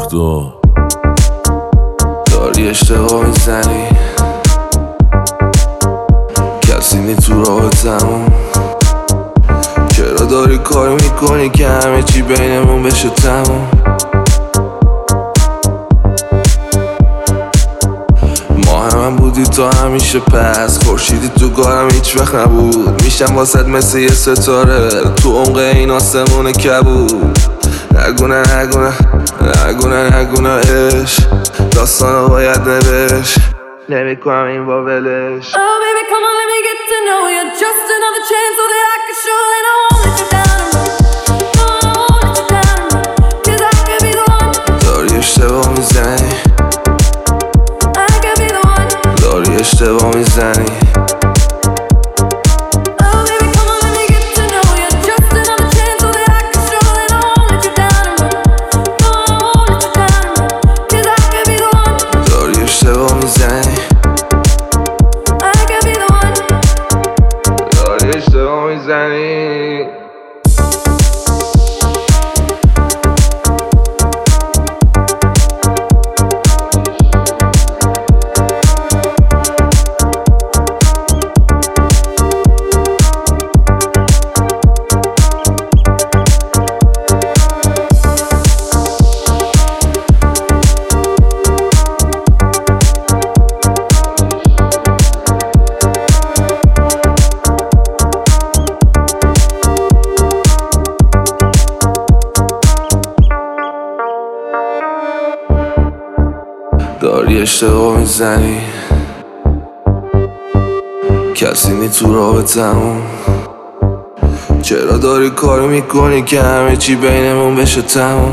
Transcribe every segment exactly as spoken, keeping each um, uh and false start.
تو داری اشتباه میزنی، کسی نی تو رابطمون. چرا داری کار میکنی که همه چی بینمون بشه تموم؟ ما هم بودی تا همیشه، پس خورشیدی تو کارم هیچ وقت نبود. میشم واسد مثل یه ستاره تو عمق این آسمون کبود. نگونه نگونه نگونه نگونه عشق داستانو باید نوشت، نمیکنم این با ولش. Oh baby come on let me get to know you, just another chance so that I can show that I won't let you down. No I won't let you down, cause I could be the one. داری اشتباه میزنی، I could be the one. داری اشتباه میزنی. اشتباه میزنی. داری اشتباه میزنی، کسی نی تو رابطمون. چرا داری کارو میکنی که همه چی بینمون بشه تموم؟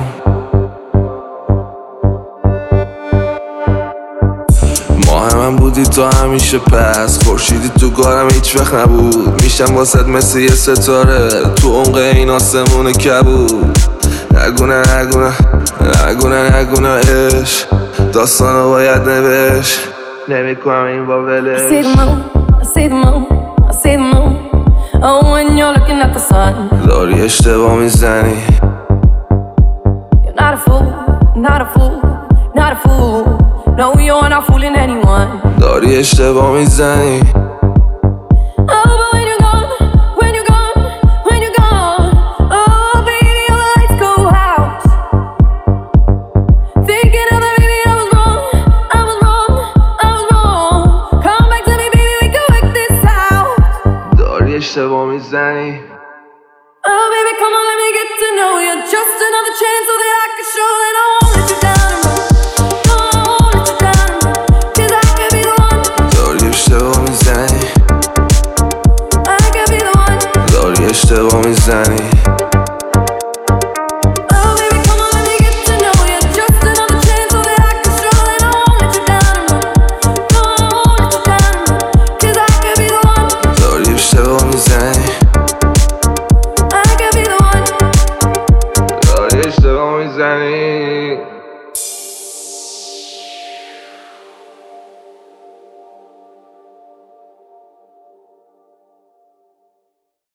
ما هم بودی تا همیشه، پس خورشیدی تو کارم هیچ وقت نبود. میشم واسد مثل یه ستاره تو عمق این آسمون کبود. نگونه نگونه نگونه نگونه عشق داستانو باید نوشت، نمیکنم این با ولش. I see the moon, I see the moon, I see the moon. Oh when you're looking at the sun. داری اشتباه میزنی. You're not a fool, not a fool, not a fool. No you're not fooling anyone. داری اشتباه میزنی. اشتباه میزنی. Oh baby come on let me get to know you, just another chance so that I can show that I won't let you down.